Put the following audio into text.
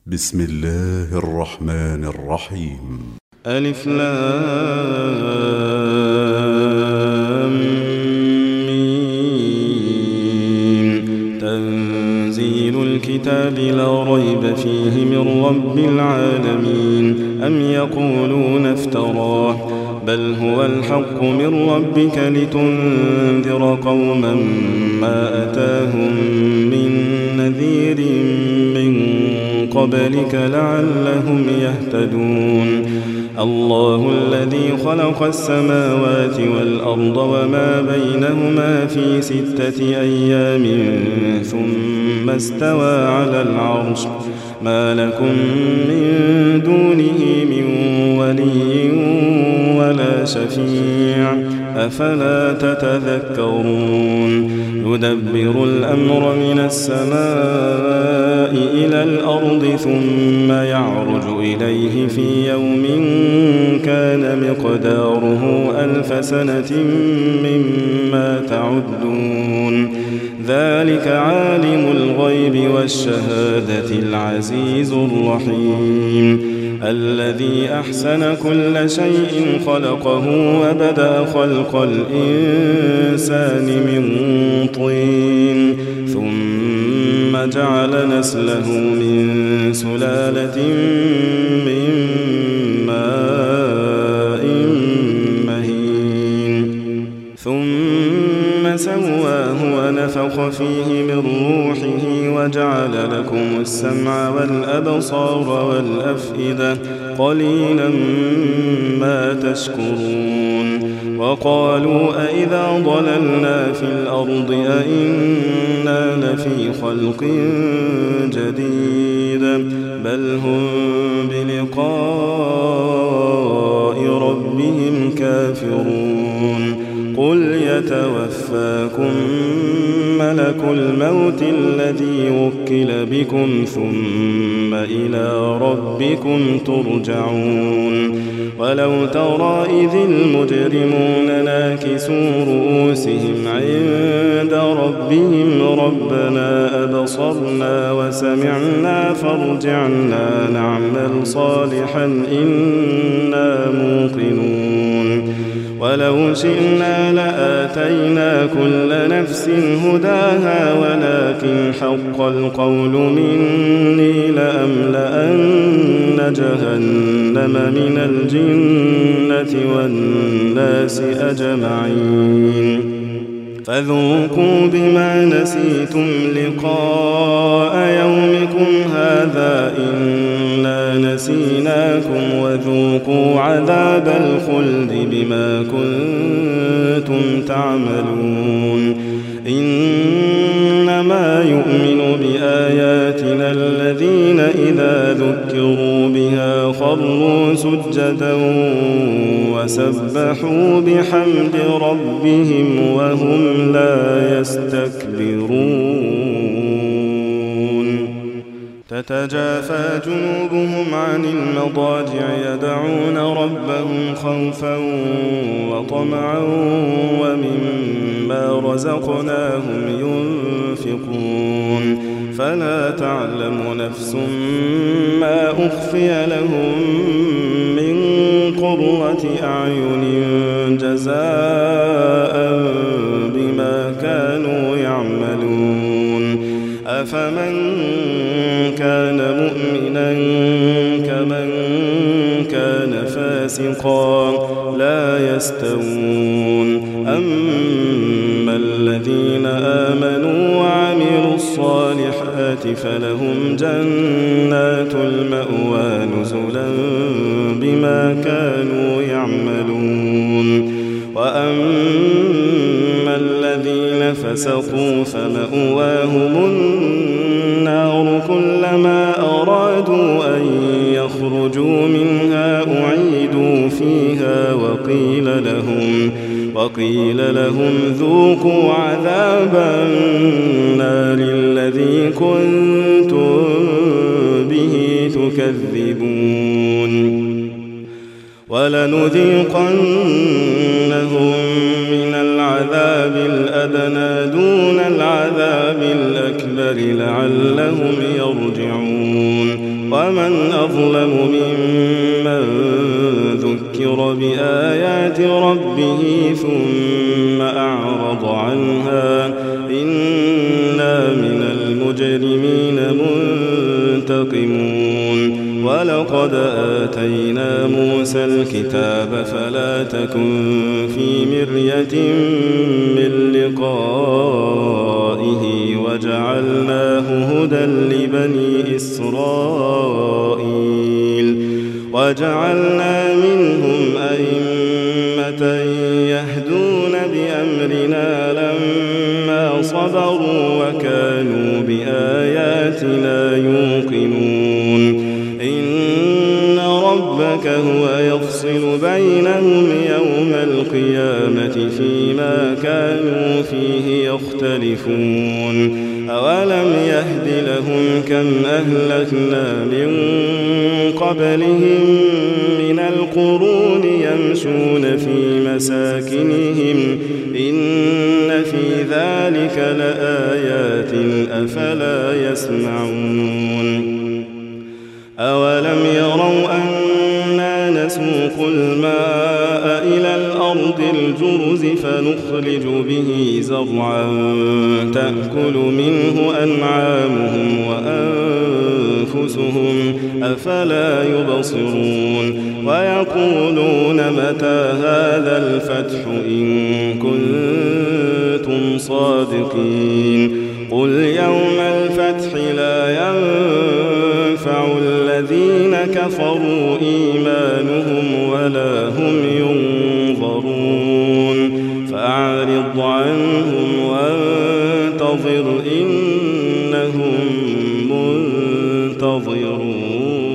بسم الله الرحمن الرحيم. ألف لام ميم. تنزيل الكتاب لا ريب فيه من رب العالمين. أم يقولون افتراه بل هو الحق من ربك لتنذر قوما ما أتاهم من نذير من قبلك لعلهم يهتدون. الله الذي خلق السماوات والأرض وما بينهما في 6 أيام ثم استوى على العرش ما لكم من دونه من ولي ولا شفيع أفلا تتذكرون. يدبر الأمر من السماء إلى الأرض ثم يعرج إليه في يوم كان مقداره 1000 سنة مما تعدون. ذلك عالم الغيب والشهادة العزيز الرحيم الذي أحسن كل شيء خلقه وبدأ خلق الإنسان من طين ثم جعل نسله من سلالة من ماء مهين ثم سواه ونفخ فيه من روحه وجعل لكم السمع والأبصار والأفئدة قليلا ما تشكرون. وقالوا أئذا ضللنا في الأرض أئنا لفي خلق جديد بل هم بلقاء ربهم كافرون. قل يتوفاكم ملك الموت الذي وكل بكم ثم إلى ربكم ترجعون. ولو ترى إذ المجرمون ناكسوا رؤوسهم عند ربهم ربنا أبصرنا وسمعنا فارجعنا نعمل صالحا إنا موقنون. ولو شئنا لآتينا كل نفس هداها ولكن حق القول مني لأملأن جهنم من الجنة والناس أجمعين. فذوقوا بما نسيتم لقاء يومكم هذا إنا نسيناكم وذوقوا عذاب الخلد بما كنتم تعملون. إنما يؤمن بآياتنا الذين إذا ذكروا بها خروا سجدا وسبحوا بحمد ربهم وهم لا يستكبرون. تتجافى جنوبهم عن المضاجع يدعون ربهم خوفا وطمعا ومما رزقناهم ينفقون. فلا تعلم نفس ما أخفي لهم من قرة أعين جزاء بما كانوا يعملون. أفمن كان مؤمنا كمن كان فاسقا لا يستوون. أما الذين آمنوا وعملوا الصالحات فلهم جنات المأوى نزلا بما كانوا يعملون. وأما الذين فسقوا فمأواهم النار كلما أرادوا أن يخرجوا منها أعيدوا فيها وقيل لهم ذوقوا عذاب النار الذي كنتم به تكذبون. ولنذيقنهم من العذاب الأدنى دون العذاب الأكبر لعلهم يرجعون. ومن أظلم ممن ذكر بآيات ربه ثم أعرض عنها إنا من المجرمين منتقمون ولقد آتينا موسى الكتاب فلا تكن في مرية من لقائه وجعلناه هدى لبني إسرائيل وجعلنا منهم أئمة يهدون بأمرنا لما صبروا وكانوا بآياتنا يوقنون إن ربك هو يفصل بينهم يوم القيامة فيما كانوا فيه يختلفون أولم يهد لهم كم أهلكنا من قبلهم من القرون يمشون في مساكنهم إن في ذلك لآيات أفلا يسمعون أولم يروا أنا نسوق الماء إلى الأرض الجرز فنخرج به زرعا تأكل منه أنعامهم وأنفسهم أفلا يبصرون ويقولون متى هذا الفتح إن كنتم صادقين قل يوم الفتح لا ينفع الذين كفروا إيمانهم ولا هم ينظرون فأعرض عنهم وانتظر إنهم منتظرون